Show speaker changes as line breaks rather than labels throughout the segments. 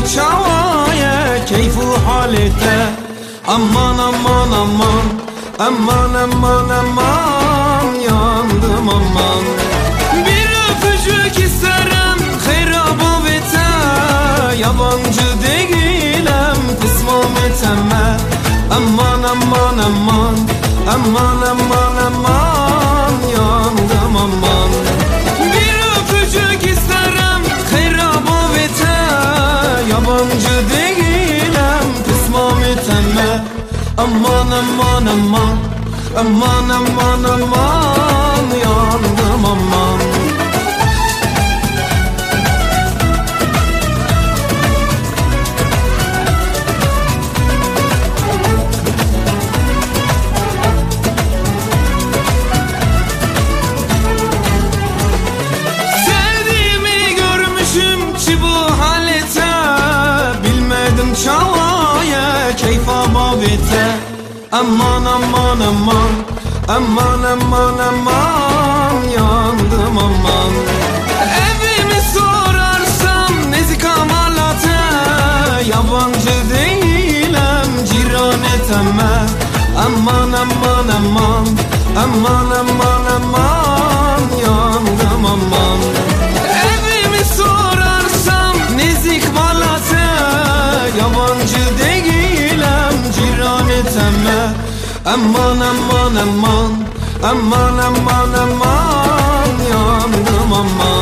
çavaya keyfu halete. Aman aman aman, aman aman aman, yandım aman. Bir öpücük isterim xeyraba vete, yabancı değilim kısmam eteme. Aman aman aman, aman aman aman, yandım aman. Bir öpücük isterim xeyraba vete, yabancı değilim kısmam eteme. Aman aman aman, aman aman aman, yandım aman. Sevdiğimi görmüşüm ki bu halete, bilmedim çavaya keyfa babete. Aman aman aman, aman aman aman, yandım aman. Evimi sorarsam nezik amalate, yabancı değilim ciran eteme. Aman aman aman, aman aman aman, yandım aman. Evimi sorarsam nezik malate, yabancı değilim ciran eteme. Aman aman aman, aman aman aman, yandım aman.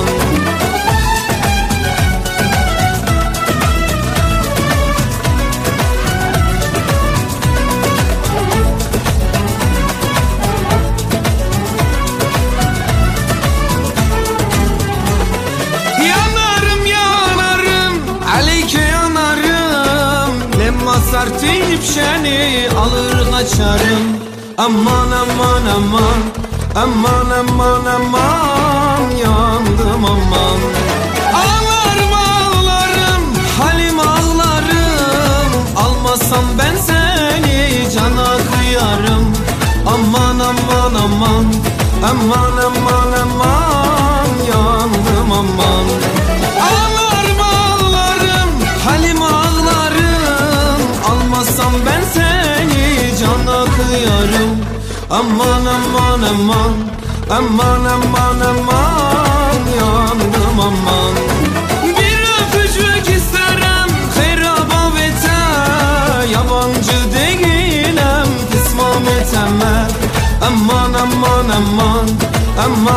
Yanarım yanarım, aleyke yanarım, lemma sertip şeni alır kaçarım. Aman aman aman, aman aman aman, yandım aman. Ağlarım ağlarım, halim ağlarım, almasam ben seni cana kıyarım. Aman aman aman, aman aman aman, yandım aman. Ağlarım ağlarım, halim ağlarım, almasam ben seni cana kıyarım. Aman aman aman, aman aman aman, yandım aman. Bir öpücük isterim xeyraba vete, yabancı değilim kısmam eteme. Aman aman aman, aman